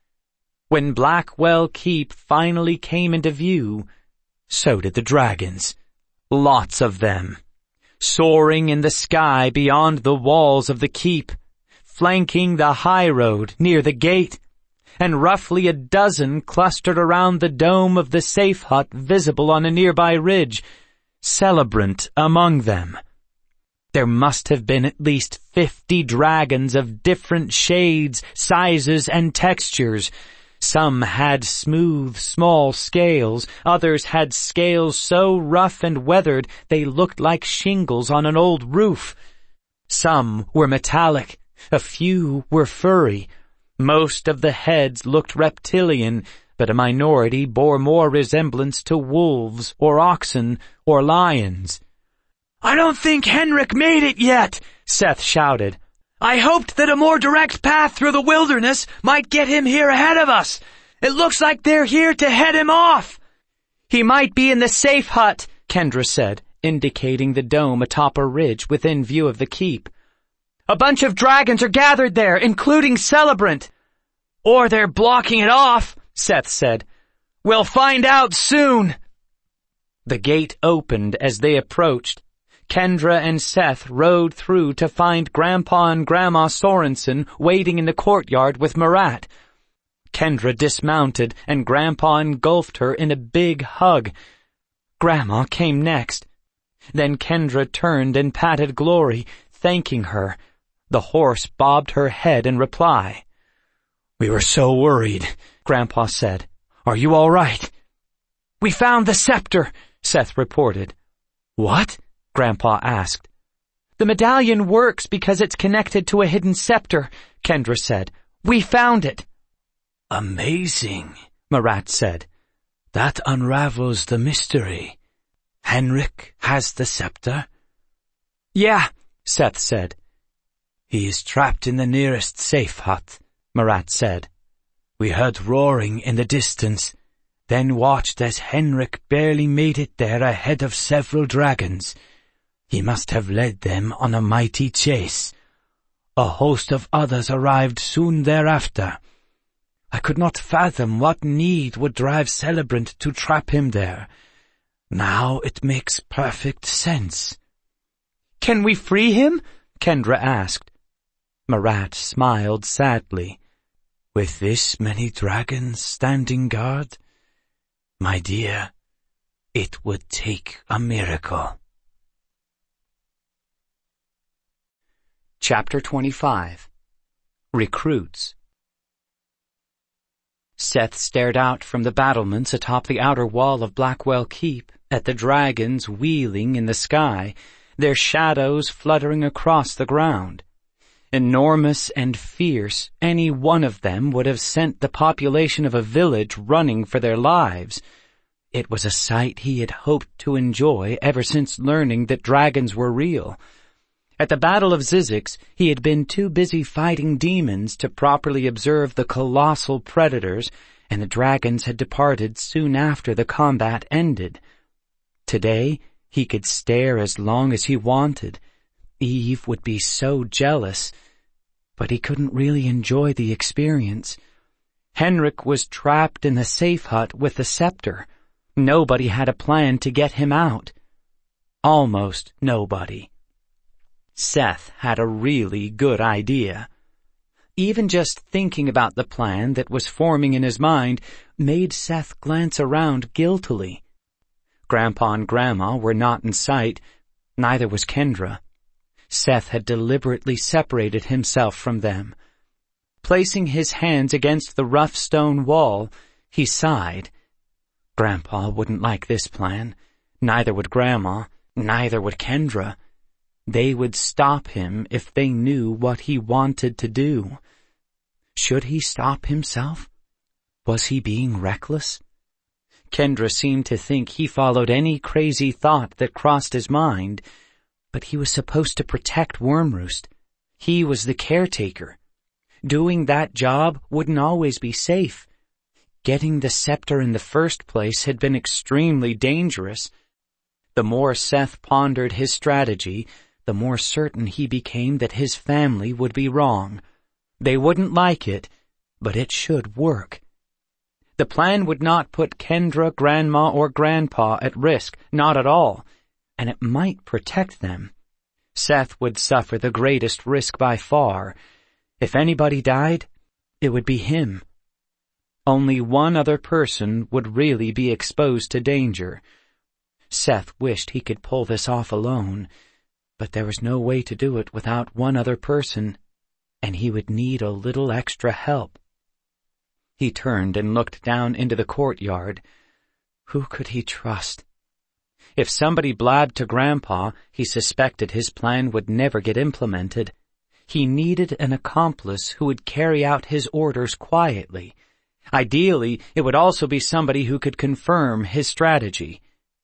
When Blackwell Keep finally came into view, so did the dragons. Lots of them. Soaring in the sky beyond the walls of the keep, flanking the high road near the gate, and roughly a dozen clustered around the dome of the safe hut visible on a nearby ridge, Celebrant among them. There must have been at least fifty dragons of different shades, sizes, and textures. Some had smooth, small scales, others had scales so rough and weathered they looked like shingles on an old roof. Some were metallic, a few were furry. Most of the heads looked reptilian, but a minority bore more resemblance to wolves or oxen or lions. "I don't think Henrik made it yet," Seth shouted. "I hoped that a more direct path through the wilderness might get him here ahead of us. It looks like they're here to head him off." "He might be in the safe hut," Kendra said, indicating the dome atop a ridge within view of the keep. "A bunch of dragons are gathered there, including Celebrant." "Or they're blocking it off," Seth said. "We'll find out soon." The gate opened as they approached. Kendra and Seth rode through to find Grandpa and Grandma Sorensen waiting in the courtyard with Marat. Kendra dismounted and Grandpa engulfed her in a big hug. Grandma came next. Then Kendra turned and patted Glory, thanking her. The horse bobbed her head in reply. "We were so worried," Grandpa said. "Are you all right?" "We found the scepter," Seth reported. "What?" Grandpa asked. "The medallion works because it's connected to a hidden scepter," Kendra said. "We found it." "Amazing," Marat said. "That unravels the mystery. Henrik has the scepter?" "Yeah," Seth said. He is trapped in the nearest safe hut, Marat said. We heard roaring in the distance, then watched as Henrik barely made it there ahead of several dragons. He must have led them on a mighty chase. A host of others arrived soon thereafter. I could not fathom what need would drive Celebrant to trap him there. Now it makes perfect sense. Can we free him? Kendra asked. Marat smiled sadly. With this many dragons standing guard, my dear, it would take a miracle. Chapter twenty-five. Recruits. Seth stared out from the battlements atop the outer wall of Blackwell Keep at the dragons wheeling in the sky, their shadows fluttering across the ground. Enormous and fierce, any one of them would have sent the population of a village running for their lives. It was a sight he had hoped to enjoy ever since learning that dragons were real. At the Battle of Zizix, he had been too busy fighting demons to properly observe the colossal predators, and the dragons had departed soon after the combat ended. Today, he could stare as long as he wanted. Eve would be so jealous, but he couldn't really enjoy the experience. Henrik was trapped in the safe hut with the scepter. Nobody had a plan to get him out. Almost nobody. Seth had a really good idea. Even just thinking about the plan that was forming in his mind made Seth glance around guiltily. Grandpa and Grandma were not in sight, neither was Kendra. Seth had deliberately separated himself from them. Placing his hands against the rough stone wall, he sighed. Grandpa wouldn't like this plan. Neither would Grandma. Neither would Kendra. They would stop him if they knew what he wanted to do. Should he stop himself? Was he being reckless? Kendra seemed to think he followed any crazy thought that crossed his mind, but he was supposed to protect Wormroost. He was the caretaker. Doing that job wouldn't always be safe. Getting the scepter in the first place had been extremely dangerous. The more Seth pondered his strategy, the more certain he became that his family would be wrong. They wouldn't like it, but it should work. The plan would not put Kendra, Grandma, or Grandpa at risk, not at all, and it might protect them. Seth would suffer the greatest risk by far. If anybody died, it would be him. Only one other person would really be exposed to danger. Seth wished he could pull this off alone, but there was no way to do it without one other person, and he would need a little extra help. He turned and looked down into the courtyard. Who could he trust? If somebody blabbed to Grandpa, he suspected his plan would never get implemented. He needed an accomplice who would carry out his orders quietly. Ideally, it would also be somebody who could confirm his strategy.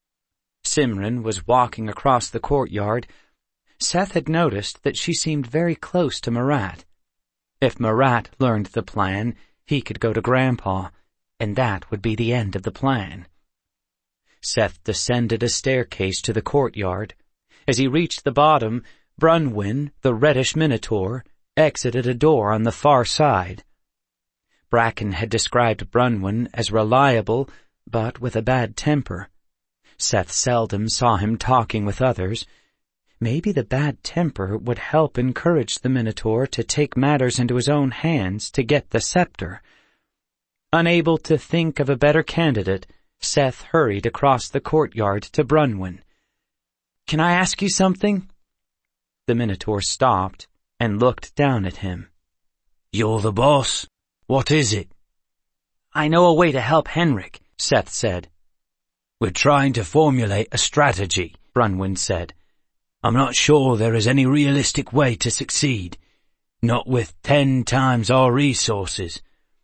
Simran was walking across the courtyard. Seth had noticed that she seemed very close to Marat. If Marat learned the plan, he could go to Grandpa, and that would be the end of the plan. Seth descended a staircase to the courtyard. As he reached the bottom, Brunwyn, the reddish minotaur, exited a door on the far side. Bracken had described Brunwyn as reliable, but with a bad temper. Seth seldom saw him talking with others. Maybe the bad temper would help encourage the Minotaur to take matters into his own hands to get the scepter. Unable to think of a better candidate, Seth hurried across the courtyard to Brunwyn. "Can I ask you something?" The Minotaur stopped and looked down at him. "You're the boss. What is it?" "I know a way to help Henrik," Seth said. "We're trying to formulate a strategy," Brunwyn said. "I'm not sure there is any realistic way to succeed. Not with ten times our resources."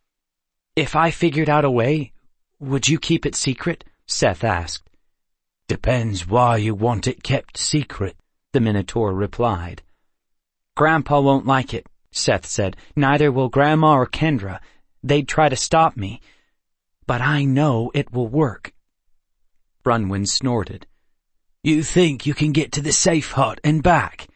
"If I figured out a way, would you keep it secret?" Seth asked. "Depends why you want it kept secret," the Minotaur replied. Grandpa won't like it, Seth said. Neither will Grandma or Kendra. They'd try to stop me. But I know it will work. Brunwyn snorted. You think you can get to the safe hut and back?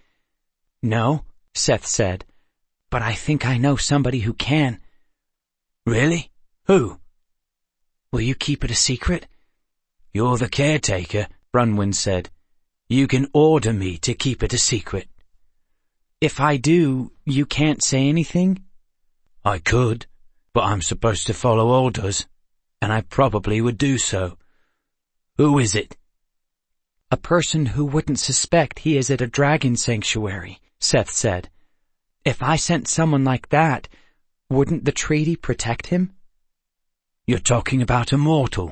No, Seth said. But I think I know somebody who can. Really? Who? Will you keep it a secret? You're the caretaker, Brunwyn said. You can order me to keep it a secret. If I do, you can't say anything? I could, but I'm supposed to follow orders, and I probably would do so. Who is it? A person who wouldn't suspect he is at a dragon sanctuary, Seth said. If I sent someone like that, wouldn't the treaty protect him? You're talking about a mortal?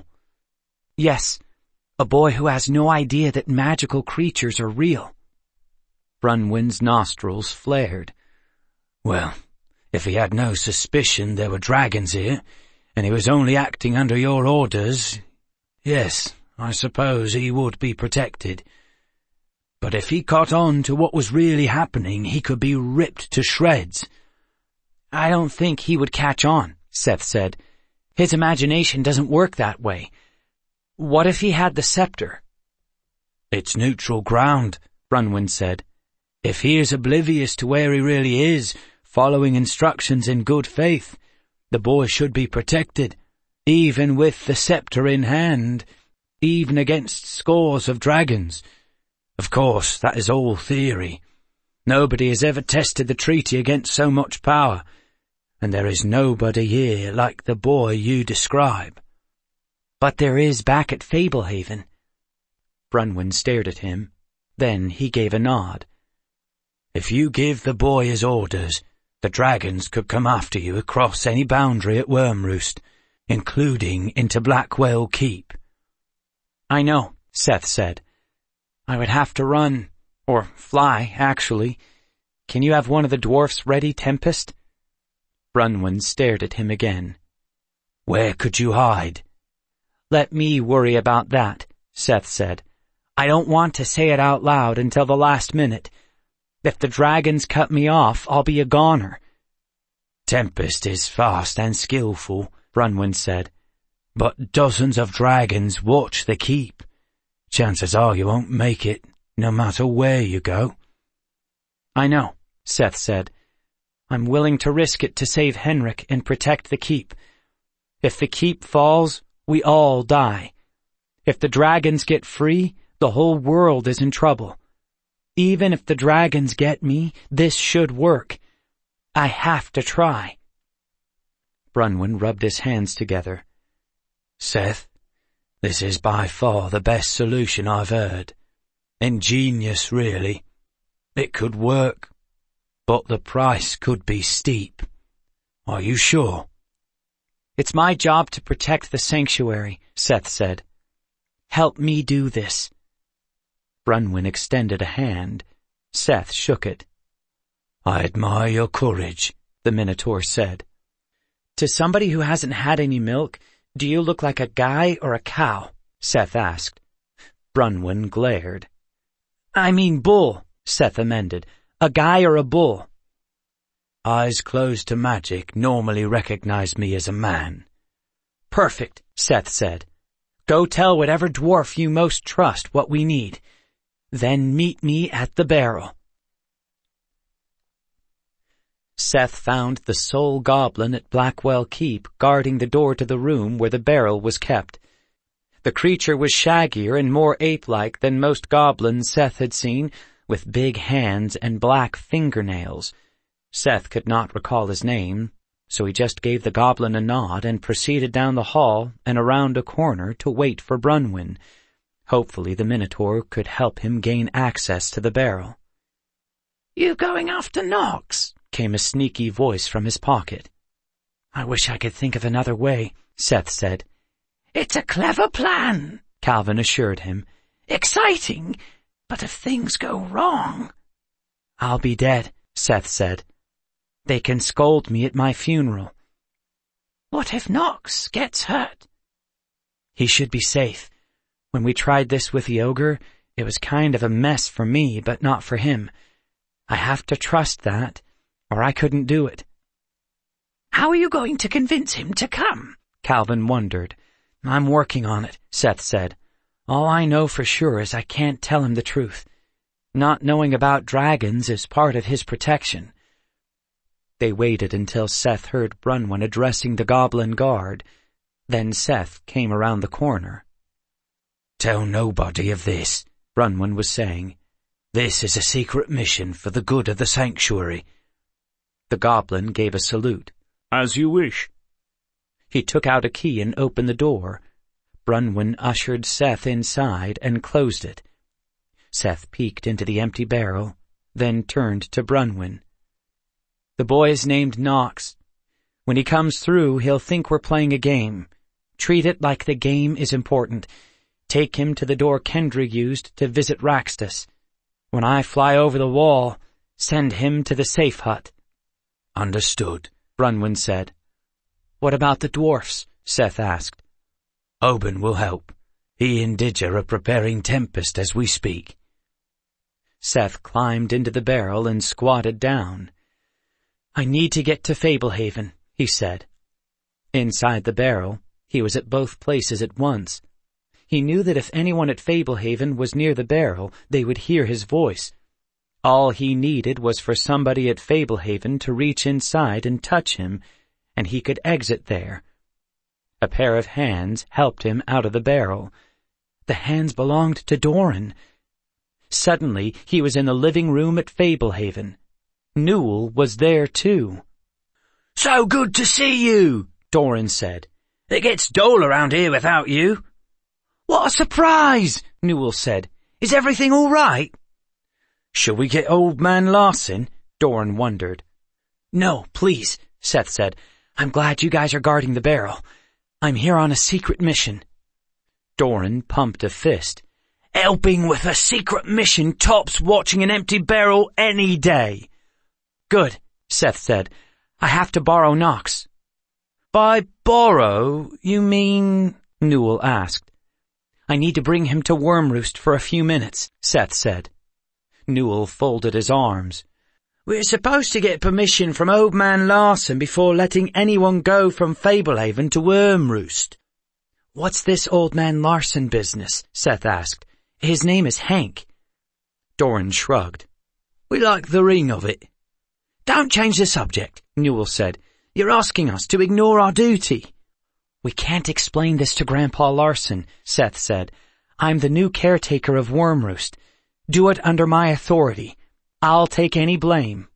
Yes, a boy who has no idea that magical creatures are real. Brunwyn's nostrils flared. Well, if he had no suspicion there were dragons here, and he was only acting under your orders, yes, I suppose he would be protected. But if he caught on to what was really happening, he could be ripped to shreds. I don't think he would catch on, Seth said. His imagination doesn't work that way. What if he had the scepter? It's neutral ground, Brunwyn said. If he is oblivious to where he really is, following instructions in good faith, the boy should be protected, even with the scepter in hand, even against scores of dragons. Of course, that is all theory. Nobody has ever tested the treaty against so much power, and there is nobody here like the boy you describe. But there is back at Fablehaven. Brunwyn stared at him. Then he gave a nod. If you give the boy his orders, the dragons could come after you across any boundary at Wormroost, including into Blackwell Keep. I know, Seth said. I would have to run, or fly, actually. Can you have one of the dwarfs ready, Tempest? Brunwyn stared at him again. Where could you hide? Let me worry about that, Seth said. I don't want to say it out loud until the last minute. If the dragons cut me off, I'll be a goner. Tempest is fast and skillful, Brunwyn said, but dozens of dragons watch the keep. Chances are you won't make it, no matter where you go. I know, Seth said. I'm willing to risk it to save Henrik and protect the keep. If the keep falls, we all die. If the dragons get free, the whole world is in trouble. Even if the dragons get me, this should work. I have to try. Brunwyn rubbed his hands together. Seth, this is by far the best solution I've heard. Ingenious, really. It could work, but the price could be steep. Are you sure? It's my job to protect the sanctuary, Seth said. Help me do this. Brunwyn extended a hand. Seth shook it. I admire your courage, the Minotaur said. To somebody who hasn't had any milk, do you look like a guy or a cow? Seth asked. Brunwyn glared. I mean bull, Seth amended. A guy or a bull? Eyes closed to magic normally recognize me as a man. Perfect, Seth said. Go tell whatever dwarf you most trust what we need. Then meet me at the barrel. Seth found the sole goblin at Blackwell Keep guarding the door to the room where the barrel was kept. The creature was shaggier and more ape-like than most goblins Seth had seen, with big hands and black fingernails. Seth could not recall his name, so he just gave the goblin a nod and proceeded down the hall and around a corner to wait for Brunwyn. Hopefully the Minotaur could help him gain access to the barrel. You going after Nox? Came a sneaky voice from his pocket. I wish I could think of another way, Seth said. It's a clever plan, Calvin assured him. Exciting, but if things go wrong... I'll be dead, Seth said. They can scold me at my funeral. What if Nox gets hurt? He should be safe. When we tried this with the ogre, it was kind of a mess for me, but not for him. I have to trust that, or I couldn't do it. How are you going to convince him to come? Calvin wondered. I'm working on it, Seth said. All I know for sure is I can't tell him the truth. Not knowing about dragons is part of his protection. They waited until Seth heard Brunwyn addressing the goblin guard. Then Seth came around the corner. Tell nobody of this, Brunwyn was saying. This is a secret mission for the good of the sanctuary. The goblin gave a salute. As you wish. He took out a key and opened the door. Brunwyn ushered Seth inside and closed it. Seth peeked into the empty barrel, then turned to Brunwyn. The boy is named Nox. When he comes through, he'll think we're playing a game. Treat it like the game is important. Take him to the door Kendra used to visit Raxtus. When I fly over the wall, send him to the safe hut. Understood, Brunwyn said. What about the dwarfs? Seth asked. Oban will help. He and Didger are preparing Tempest as we speak. Seth climbed into the barrel and squatted down. I need to get to Fablehaven, he said. Inside the barrel, he was at both places at once. He knew that if anyone at Fablehaven was near the barrel, they would hear his voice. All he needed was for somebody at Fablehaven to reach inside and touch him, and he could exit there. A pair of hands helped him out of the barrel. The hands belonged to Doran. Suddenly, he was in the living room at Fablehaven. Newell was there, too. So good to see you, Doran said. It gets dull around here without you. What a surprise, Newell said. Is everything all right? Shall we get Old Man Larson? Doran wondered. No, please, Seth said. I'm glad you guys are guarding the barrel. I'm here on a secret mission. Doran pumped a fist. Helping with a secret mission tops watching an empty barrel any day. Good, Seth said. I have to borrow Nox. By borrow, you mean? Newell asked. I need to bring him to Wormroost for a few minutes, Seth said. Newell folded his arms. We're supposed to get permission from Old Man Larson before letting anyone go from Fablehaven to Wormroost. What's this Old Man Larson business? Seth asked. His name is Hank. Doran shrugged. We like the ring of it. Don't change the subject, Newell said. You're asking us to ignore our duty. We can't explain this to Grandpa Larson, Seth said. I'm the new caretaker of Wormroost. Do it under my authority. I'll take any blame.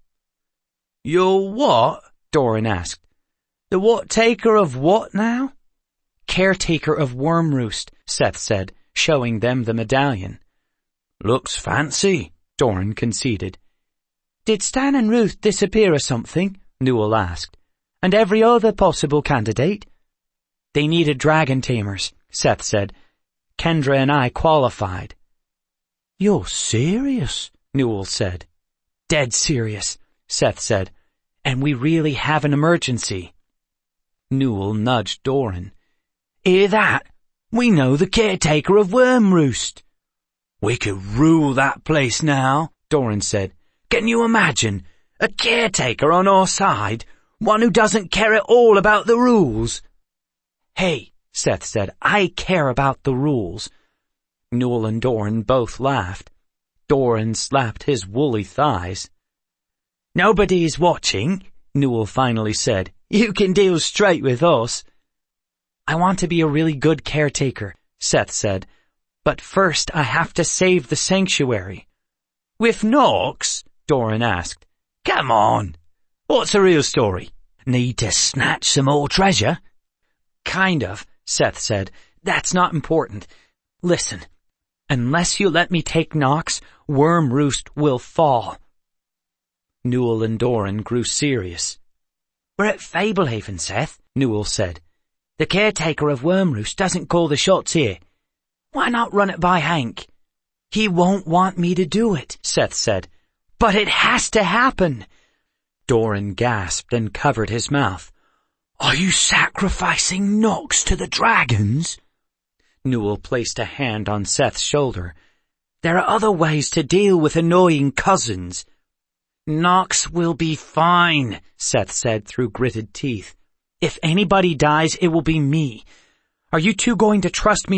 You're what? Doran asked. The what taker of what now? Caretaker of Wormroost, Seth said, showing them the medallion. Looks fancy, Doran conceded. Did Stan and Ruth disappear or something? Newell asked. And every other possible candidate? They needed dragon tamers, Seth said. Kendra and I qualified. You're serious? Newell said. Dead serious, Seth said. And we really have an emergency. Newell nudged Doran. Hear that? We know the caretaker of Wormroost. We could rule that place now, Doran said. Can you imagine? A caretaker on our side? One who doesn't care at all about the rules? Hey, Seth said, I care about the rules. Newell and Doran both laughed. Doran slapped his woolly thighs. Nobody's watching, Newell finally said. You can deal straight with us. I want to be a really good caretaker, Seth said. But first I have to save the sanctuary. With Nox? Doran asked. Come on. What's the real story? Need to snatch some more treasure? Kind of, Seth said. That's not important. Listen, unless you let me take Nox, Wormroost will fall. Newell and Doran grew serious. We're at Fablehaven, Seth, Newell said. The caretaker of Wormroost doesn't call the shots here. Why not run it by Hank? He won't want me to do it, Seth said. But it has to happen. Doran gasped and covered his mouth. Are you sacrificing Nox to the dragons? Newell placed a hand on Seth's shoulder. There are other ways to deal with annoying cousins. Nox will be fine, Seth said through gritted teeth. If anybody dies, it will be me. Are you two going to trust me